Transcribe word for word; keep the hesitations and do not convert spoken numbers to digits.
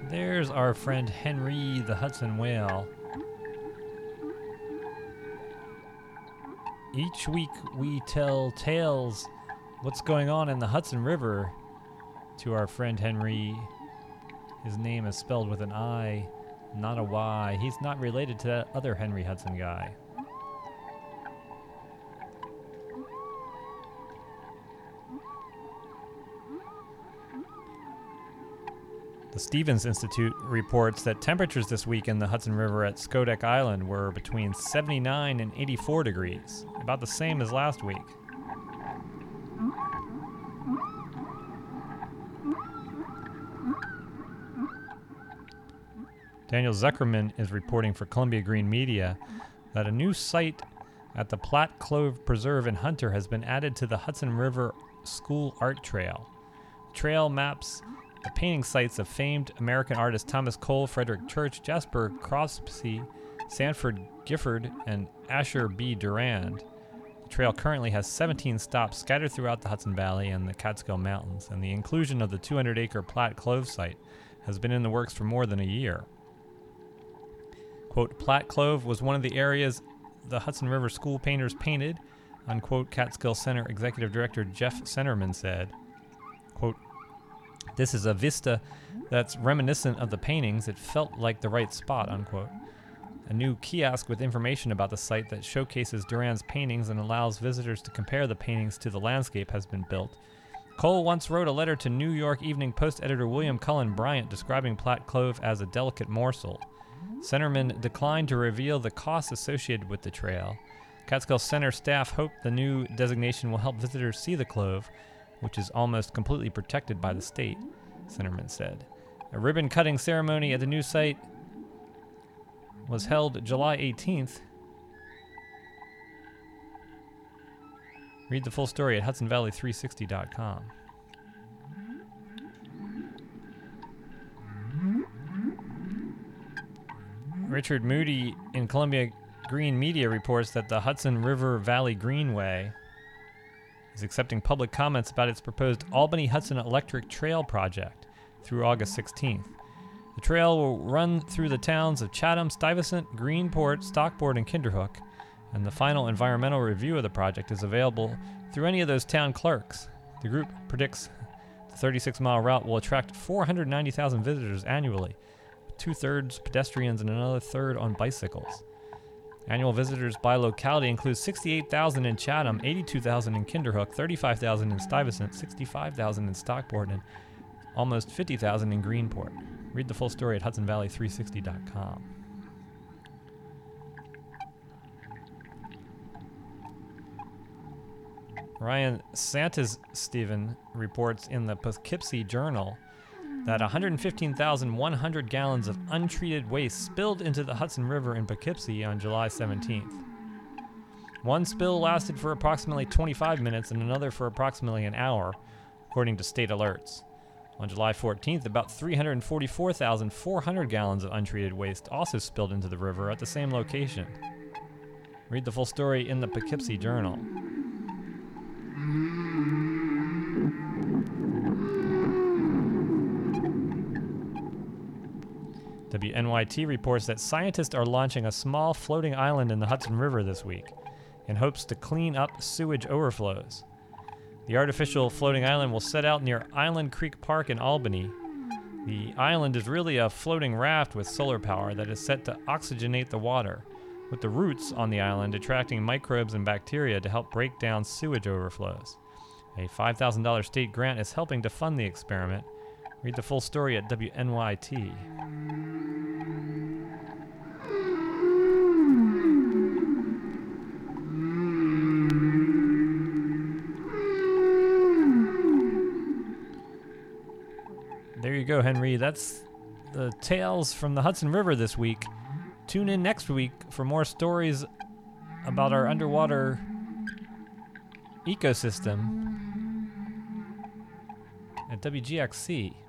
There's our friend Henry the Hudson whale. Each week we tell tales what's going on in the Hudson River to our friend Henry. His name is spelled with an I, not a Y. He's not related to that other Henry Hudson guy. The Stevens Institute reports that temperatures this week in the Hudson River at Skodek Island were between seventy-nine and eighty-four degrees, about the same as last week. Daniel Zuckerman is reporting for Columbia Green Media that a new site at the Platte Clove Preserve in Hunter has been added to the Hudson River School Art Trail. The trail maps the painting sites of famed American artists Thomas Cole, Frederick Church, Jasper Crosby, Sanford Gifford, and Asher B. Durand. The trail currently has seventeen stops scattered throughout the Hudson Valley and the Catskill Mountains, and the inclusion of the two hundred acre Platte Clove site has been in the works for more than a year. Quote, Platte Clove was one of the areas the Hudson River school painters painted, unquote, Catskill Center Executive Director Jeff Centerman said. Quote, this is a vista that's reminiscent of the paintings. It felt like the right spot, unquote. A new kiosk with information about the site that showcases Durand's paintings and allows visitors to compare the paintings to the landscape has been built. Cole once wrote a letter to New York Evening Post editor William Cullen Bryant describing Platte Clove as a delicate morsel. Centerman declined to reveal the costs associated with the trail. Catskill Center staff hope the new designation will help visitors see the clove, which is almost completely protected by the state, Centerman said. A ribbon-cutting ceremony at the new site was held July eighteenth. Read the full story at Hudson Valley three sixty dot com. Richard Moody in Columbia Green Media reports that the Hudson River Valley Greenway is accepting public comments about its proposed Albany-Hudson Electric Trail project through August sixteenth. The trail will run through the towns of Chatham, Stuyvesant, Greenport, Stockport, and Kinderhook, and the final environmental review of the project is available through any of those town clerks. The group predicts the thirty-six mile route will attract four hundred ninety thousand visitors annually, with two-thirds pedestrians and another third on bicycles. Annual visitors by locality include sixty-eight thousand in Chatham, eighty-two thousand in Kinderhook, thirty-five thousand in Stuyvesant, sixty-five thousand in Stockport, and almost fifty thousand in Greenport. Read the full story at Hudson Valley three sixty dot com. Ryan Santos Stephen reports in the Poughkeepsie Journal that one hundred fifteen thousand one hundred gallons of untreated waste spilled into the Hudson River in Poughkeepsie on July seventeenth. One spill lasted for approximately twenty-five minutes and another for approximately an hour, according to state alerts. On July fourteenth, about three hundred forty-four thousand four hundred gallons of untreated waste also spilled into the river at the same location. Read the full story in the Poughkeepsie Journal. W N Y T reports that scientists are launching a small floating island in the Hudson River this week in hopes to clean up sewage overflows. The artificial floating island will set out near Island Creek Park in Albany. The island is really a floating raft with solar power that is set to oxygenate the water, with the roots on the island attracting microbes and bacteria to help break down sewage overflows. A five thousand dollars state grant is helping to fund the experiment. Read the full story at W N Y T. There you go, Henry. That's the tales from the Hudson River this week. Tune in next week for more stories about our underwater ecosystem at W G X C.